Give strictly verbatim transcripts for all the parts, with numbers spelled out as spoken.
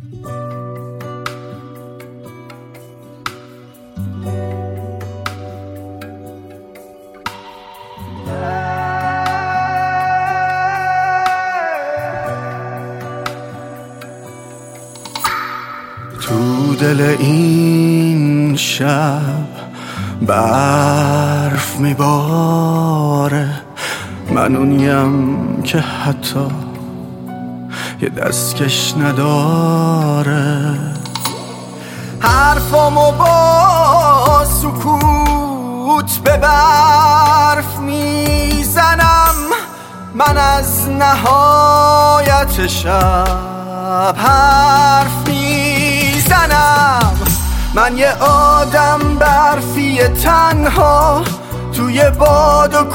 تو دل این شب برف میباره، من اونیم که حتی یه دستکش نداره. حرفامو با سکوت به برف میزنم، من از نهایت شب حرف میزنم. من یه آدم برفی تنها توی باد و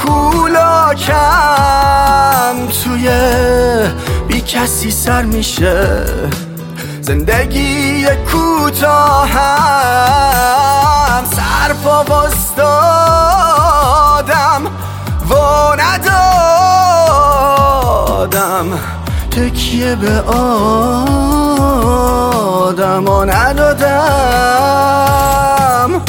کولاکم، توی بی کسی سر میشه زندگی کوتاهم. سرپا واستادم و ندادم تکیه به آدم و ندادم.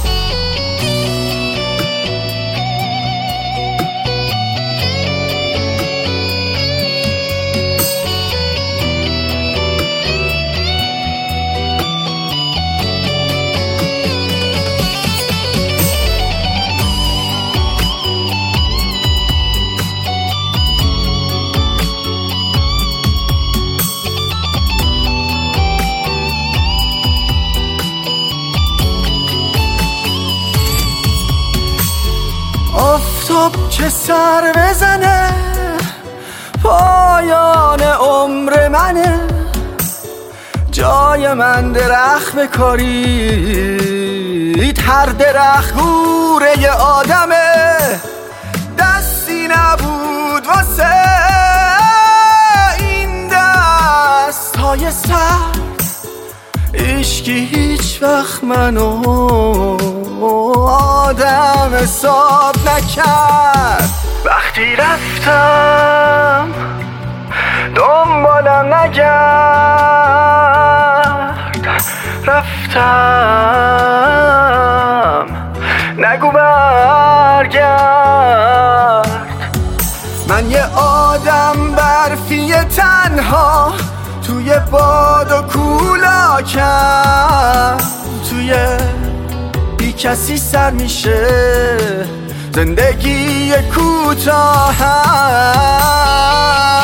آفتاب که سر بزنه پایان عمر منه، جای من درخت بکارید، هر درخت گوره ی آدمه. دستی نبود واسه این دست های سر، عشقی هیچ وقت منو آدم حساب نکرد. وقتی رفتم دنبالم نگرد، رفتم نگو برگرد. من یه آدم برفی تنها توی باد و کولاکم، توی بی کسی سر میشه زندگی کوتاهم.